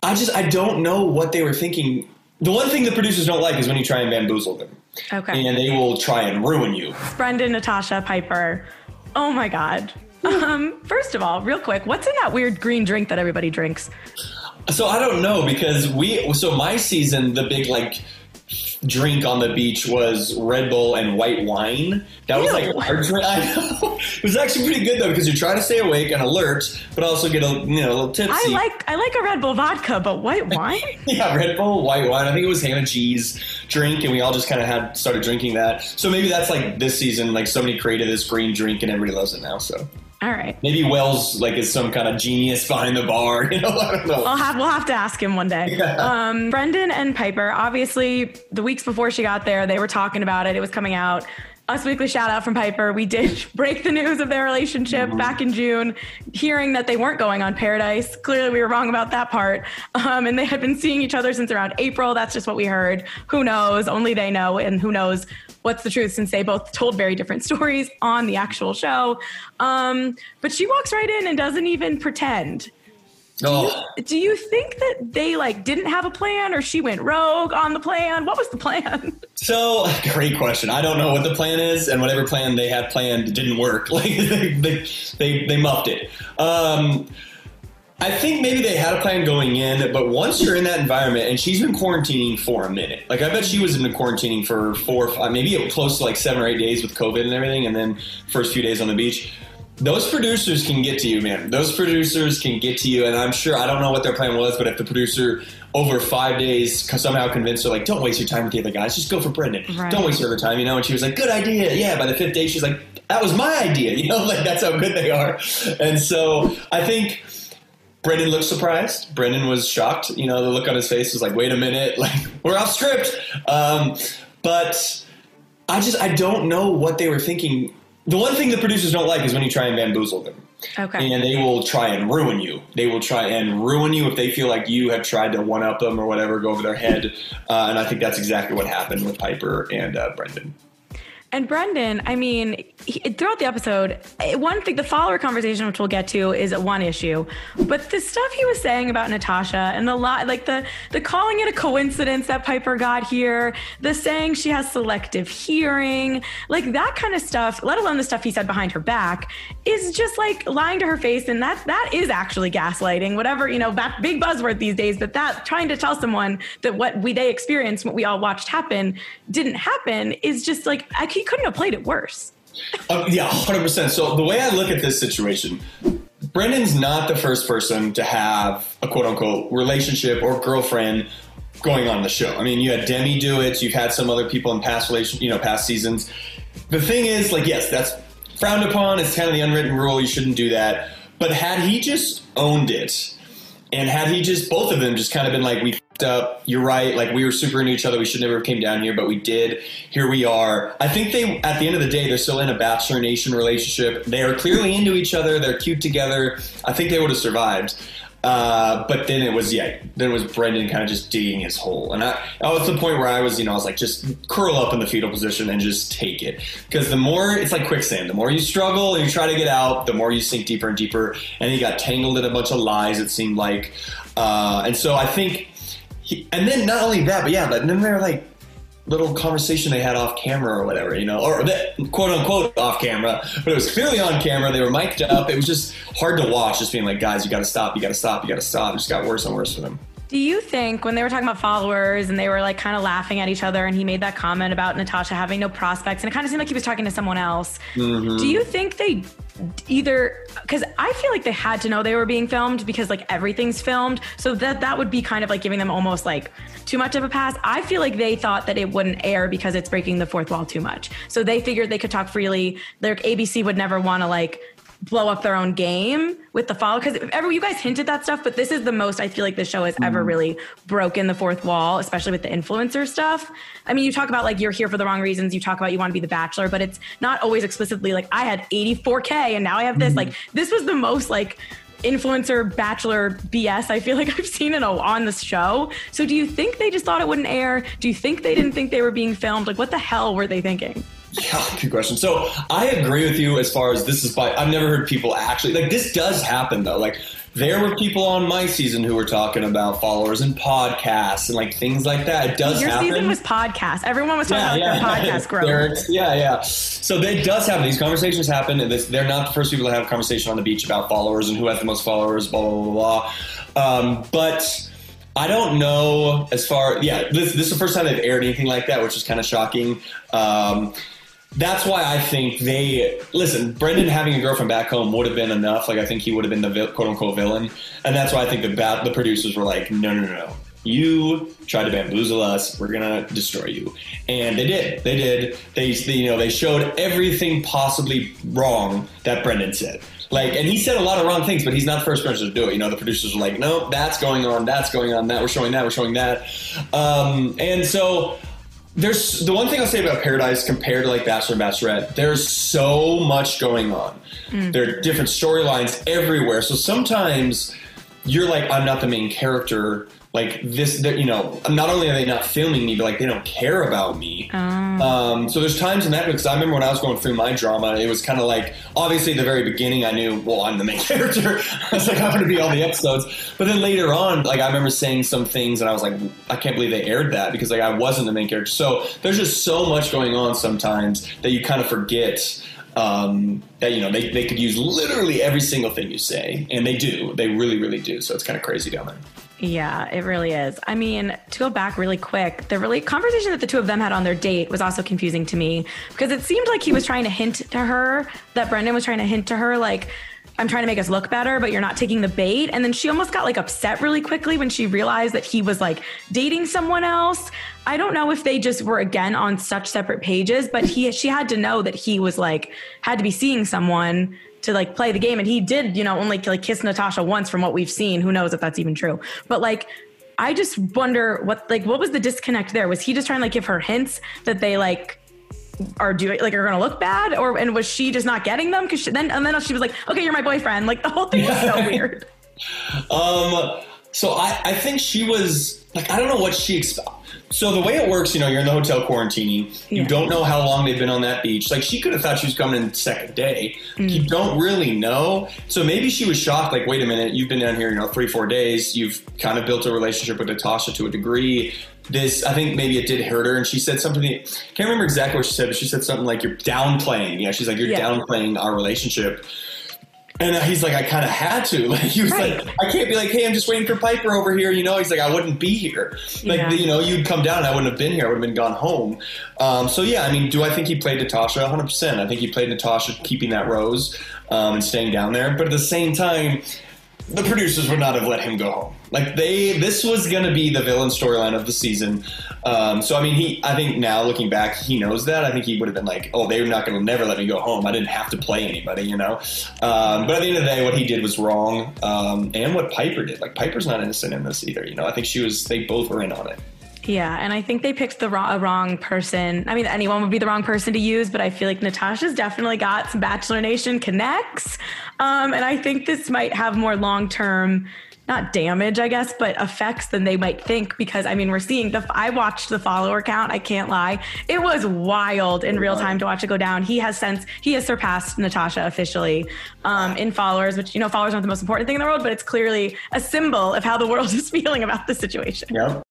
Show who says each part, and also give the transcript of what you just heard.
Speaker 1: I don't know what they were thinking. The one thing the producers don't like is when you try and bamboozle them.
Speaker 2: Okay.
Speaker 1: And they will try and ruin you.
Speaker 2: Brendan, Natasha, Piper. Oh my God. First of all, real quick, what's in that weird green drink that everybody drinks?
Speaker 1: So I don't know, because my season, the big drink on the beach was Red Bull and white wine. That was our drink. I know. It was actually pretty good though, because you try to stay awake and alert, but also get a little tipsy.
Speaker 2: I like a Red Bull vodka, but white wine?
Speaker 1: Yeah, Red Bull, white wine. I think it was Hannah G's drink, and we all just kind of started drinking that. So maybe that's this season, somebody created this green drink and everybody loves it now. So.
Speaker 2: All right.
Speaker 1: Maybe Wells is some kind of genius behind the bar. I don't know.
Speaker 2: We'll have to ask him one day. Yeah. Brendan and Piper, obviously, the weeks before she got there, they were talking about it. It was coming out. Us Weekly shout out from Piper. We did break the news of their relationship back in June, hearing that they weren't going on Paradise. Clearly, we were wrong about that part. And they had been seeing each other since around April. That's just what we heard. Who knows? Only they know. And who knows what's the truth, since they both told very different stories on the actual show. But she walks right in and doesn't even pretend. Do you think that they didn't have a plan, or she went rogue on the plan? What was the plan?
Speaker 1: So, great question. I don't know what the plan is, and whatever plan they had planned didn't work. They muffed it. I think maybe they had a plan going in, but once you're in that environment, and she's been quarantining for a minute. I bet she was in quarantining for 4 or 5, maybe close to 7 or 8 days with COVID and everything, and then first few days on the beach. Those producers can get to you, man. Those producers can get to you, and I'm sure, I don't know what their plan was, but if the producer over 5 days somehow convinced her, don't waste your time with the other guys, just go for Brendan.
Speaker 2: Right.
Speaker 1: Don't waste your other time, and she was good idea. Yeah, by the 5th day, she's that was my idea, that's how good they are. And so I think Brendan looked surprised. Brendan was shocked. The look on his face was wait a minute, we're off script. But I don't know what they were thinking. The one thing the producers don't like is when you try and bamboozle them.
Speaker 2: Okay.
Speaker 1: And they will try and ruin you. They will try and ruin you if they feel like you have tried to one-up them or whatever, go over their head. And I think that's exactly what happened with Piper and Brendan.
Speaker 2: And Brendan, throughout the episode, one thing, the follower conversation, which we'll get to, is one issue. But the stuff he was saying about Natasha and the calling it a coincidence that Piper got here, the saying she has selective hearing, that kind of stuff, let alone the stuff he said behind her back, is just lying to her face. And that is actually gaslighting, whatever, that big buzzword these days, but that trying to tell someone that they experienced, what we all watched happen, didn't happen, is just he couldn't have played it worse.
Speaker 1: Yeah, 100%. So the way I look at this situation, Brendan's not the first person to have a quote-unquote relationship or girlfriend going on the show. You had Demi do it. You've had some other people in past seasons. The thing is, yes, that's frowned upon. It's kind of the unwritten rule. You shouldn't do that. But had he just owned it, and had he just, both of them just kind of been we f***ed up, you're right, we were super into each other, we should never have came down here, but we did, here we are. I think at the end of the day, they're still in a Bachelor Nation relationship. They are clearly into each other, they're cute together. I think they would have survived. But then it was Brendan kind of just digging his hole. And I was to the point where I was just curl up in the fetal position and just take it. Because the more, it's like quicksand. The more you struggle and you try to get out, the more you sink deeper and deeper. And he got tangled in a bunch of lies, it seemed like. And so I think, and then not only that, but then they're little conversation they had off camera or whatever, or quote unquote off camera, but it was clearly on camera. They were mic'd up. It was just hard to watch, just being guys, you got to stop, you got to stop, you got to stop. It just got worse and worse for them.
Speaker 2: Do you think when they were talking about followers and they were kind of laughing at each other, and he made that comment about Natasha having no prospects, and it kind of seemed like he was talking to someone else. Mm-hmm. Do you think they because I feel they had to know they were being filmed, because everything's filmed, so that would be kind of giving them almost too much of a pass. I feel they thought that it wouldn't air because it's breaking the fourth wall too much, so they figured they could talk freely. ABC would never want to blow up their own game with the follow, because you guys hinted that stuff, but this is the most I feel the show has ever really broken the fourth wall, especially with the influencer stuff. You talk about you're here for the wrong reasons, you talk about you want to be the Bachelor, but it's not always explicitly I had 84K and now I have this. This was the most influencer Bachelor BS I feel I've seen on this show. So do you think they just thought it wouldn't air? Do you think they didn't think they were being filmed? What the hell were they thinking?
Speaker 1: Yeah, good question. So I agree with you as far as this is I've never heard people actually, this does happen though. there were people on my season who were talking about followers and podcasts and like things like that. It does happen.
Speaker 2: Your season was podcasts. Everyone was talking about their podcast growth.
Speaker 1: Yeah. So it does happen. These conversations happen, and they're not the first people to have a conversation on the beach about followers and who has the most followers, blah, blah, blah, blah. But I don't know this is the first time they've aired anything like that, which is kind of shocking. That's why I think Brendan having a girlfriend back home would have been enough. Like, I think he would have been the quote unquote villain. And that's why I think the producers were like, no. You tried to bamboozle us. We're going to destroy you. And they did. They showed everything possibly wrong that Brendan said. Like, and he said a lot of wrong things, but he's not the first person to do it. You know, the producers were like, no, that's going on, that we're showing that. And so there's the one thing I'll say about Paradise compared to like Bachelor and Bachelorette, there's so much going on. There are different storylines everywhere. So sometimes you're like, I'm not the main character. Like this, not only are they not filming me, but like they don't care about me. So there's times in that, because I remember when I was going through my drama, it was kind of like, obviously at the very beginning I knew, well, I'm the main character. I was like, I'm going to be all the episodes. But then later on, like I remember saying some things and I was like, I can't believe they aired that, because like I wasn't the main character. So there's just so much going on sometimes that you kind of forget that, they could use literally every single thing you say. And they do. They really, really do. So it's kind of crazy down there.
Speaker 2: Yeah, it really is. I mean, to go back really quick, the conversation that the two of them had on their date was also confusing to me, because it seemed like he was trying to hint to her, that Brendan was trying to hint to her, like, I'm trying to make us look better, but you're not taking the bait. And then she almost got like upset really quickly when she realized that he was like dating someone else. I don't know if they just were again on such separate pages, but she had to know that he was like, had to be seeing someone to like play the game. And he did, only like kiss Natasha once from what we've seen. Who knows if that's even true, but like, I just wonder what was the disconnect there? Was he just trying to like give her hints that they like are doing, like, are going to look bad, and was she just not getting them? Cause then she was like, okay, you're my boyfriend. Like the whole thing was so weird.
Speaker 1: So I think she was like, I don't know what she expected. So the way it works, you're in the hotel quarantining. You don't know how long they've been on that beach. Like, she could have thought she was coming in the second day. You don't really know. So maybe she was shocked, like, wait a minute, you've been down here, 3-4 days. You've kind of built a relationship with Natasha to a degree. I think maybe it did hurt her. And she said something, can't remember exactly what she said, but she said something like, you're downplaying. Yeah, she's like, you're downplaying our relationship. And he's like, I kind of had to. Like, he was like, I can't be like, hey, I'm just waiting for Piper over here. He's like, I wouldn't be here. Like, you'd come down and I wouldn't have been here. I would have been gone home. So, yeah, I mean, do I think he played Natasha? 100%. I think he played Natasha keeping that rose and staying down there. But at the same time, the producers would not have let him go home. Like, this was going to be the villain storyline of the season. So, I mean, I think now looking back, he knows that. I think he would have been like, oh, they're not going to never let me go home. I didn't have to play anybody, But at the end of the day, what he did was wrong. And what Piper did. Like, Piper's not innocent in this either. I think they both were in on it.
Speaker 2: Yeah, and I think they picked the wrong person. I mean, anyone would be the wrong person to use, but I feel like Natasha's definitely got some Bachelor Nation connects. And I think this might have more long-term, not damage, I guess, but effects than they might think, because, I mean, we're seeing I watched the follower count. I can't lie. It was wild in real time to watch it go down. He has surpassed Natasha officially in followers, which, followers aren't the most important thing in the world, but it's clearly a symbol of how the world is feeling about the situation.
Speaker 1: Yep.